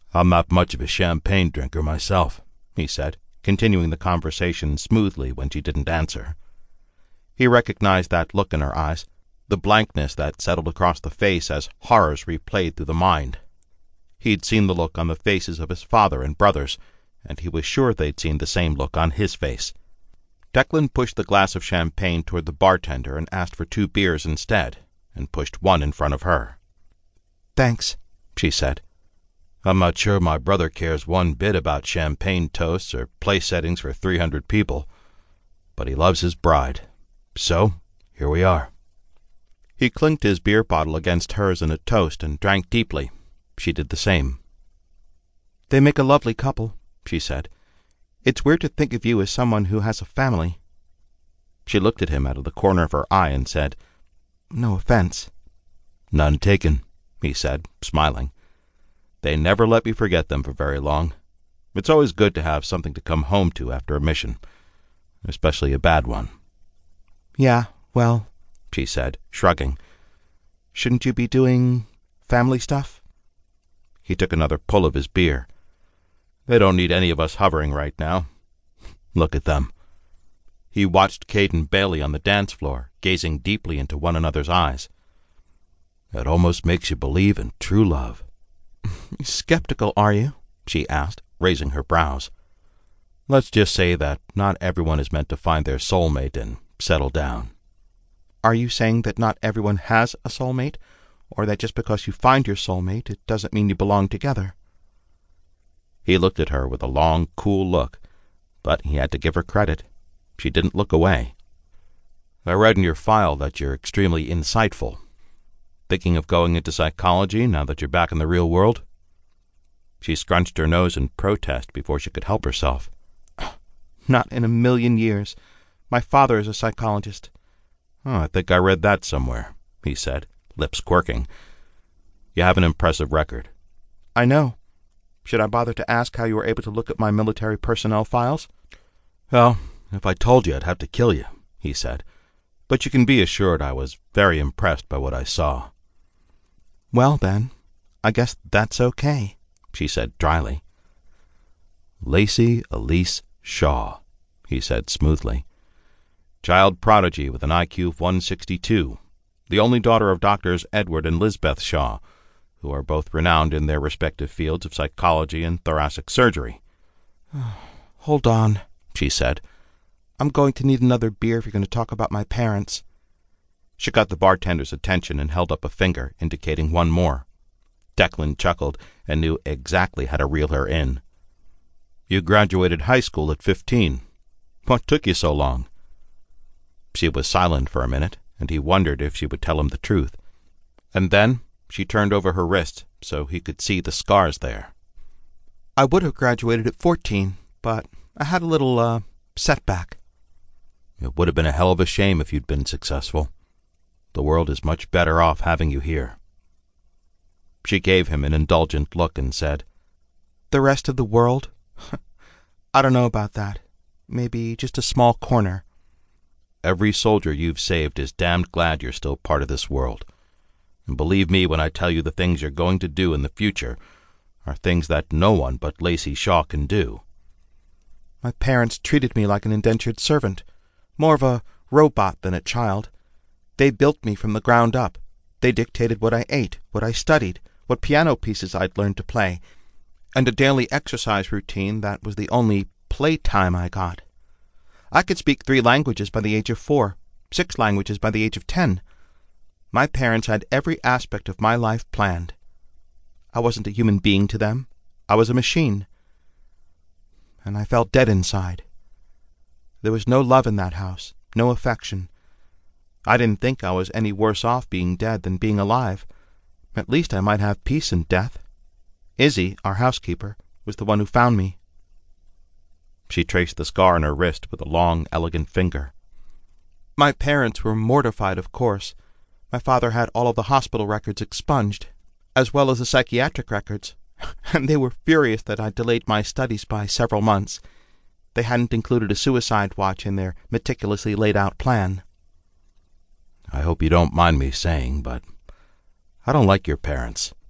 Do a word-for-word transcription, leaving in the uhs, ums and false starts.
I'm not much of a champagne drinker myself, he said, continuing the conversation smoothly when she didn't answer. He recognized that look in her eyes, the blankness that settled across the face as horrors replayed through the mind. He'd seen the look on the faces of his father and brothers, and he was sure they'd seen the same look on his face. Declan pushed the glass of champagne toward the bartender and asked for two beers instead, and pushed one in front of her. "Thanks," she said. I'm not sure my brother cares one bit about champagne toasts or place settings for three hundred people, but he loves his bride. So, here we are. He clinked his beer bottle against hers in a toast and drank deeply. She did the same. "They make a lovely couple," she said. "It's weird to think of you as someone who has a family." She looked at him out of the corner of her eye and said, "No offense." "None taken," he said, smiling. "They never let me forget them for very long. It's always good to have something to come home to after a mission, especially a bad one." "Yeah, well," she said, shrugging. "Shouldn't you be doing family stuff?" He took another pull of his beer. "They don't need any of us hovering right now. Look at them." He watched Kate and Bailey on the dance floor, gazing deeply into one another's eyes. "It almost makes you believe in true love." "Skeptical, are you?" she asked, raising her brows. "Let's just say that not everyone is meant to find their soulmate and settle down." "Are you saying that not everyone has a soulmate, or that just because you find your soulmate, it doesn't mean you belong together?" He looked at her with a long, cool look, but he had to give her credit. She didn't look away. "I read in your file that you're extremely insightful. Thinking of going into psychology now that you're back in the real world?" She scrunched her nose in protest before she could help herself. "Not in a million years. My father is a psychologist." "Oh, I think I read that somewhere," he said, lips quirking. "You have an impressive record." "I know. Should I bother to ask how you were able to look at my military personnel files?" "Well, if I told you, I'd have to kill you," he said. "But you can be assured I was very impressed by what I saw." "Well, then, I guess that's okay," she said dryly. "Lacey Elise Shaw," he said smoothly. "Child prodigy with an I Q of one sixty-two, the only daughter of Doctors Edward and Lisbeth Shaw, who are both renowned in their respective fields of psychology and thoracic surgery." "Hold on," she said. "I'm going to need another beer if you're going to talk about my parents." She got the bartender's attention and held up a finger, indicating one more. Declan chuckled and knew exactly how to reel her in. "You graduated high school at fifteen. What took you so long?" She was silent for a minute, and he wondered if she would tell him the truth. And then she turned over her wrist so he could see the scars there. "I would have graduated at fourteen, but I had a little, uh, setback." "It would have been a hell of a shame if you'd been successful. The world is much better off having you here." She gave him an indulgent look and said, "The rest of the world? I don't know about that. Maybe just a small corner." "Every soldier you've saved is damned glad you're still part of this world. And believe me when I tell you the things you're going to do in the future are things that no one but Lacey Shaw can do." "My parents treated me like an indentured servant, more of a robot than a child. They built me from the ground up. They dictated what I ate, what I studied, what piano pieces I'd learned to play, and a daily exercise routine that was the only playtime I got. I could speak three languages by the age of four, six languages by the age of ten. My parents had every aspect of my life planned. I wasn't a human being to them. I was a machine. And I felt dead inside. There was no love in that house, no affection. I didn't think I was any worse off being dead than being alive. At least I might have peace in death. Izzy, our housekeeper, was the one who found me." She traced the scar on her wrist with a long, elegant finger. "My parents were mortified, of course. My father had all of the hospital records expunged, as well as the psychiatric records, and they were furious that I delayed my studies by several months. They hadn't included a suicide watch in their meticulously laid-out plan." "I hope you don't mind me saying, but I don't like your parents."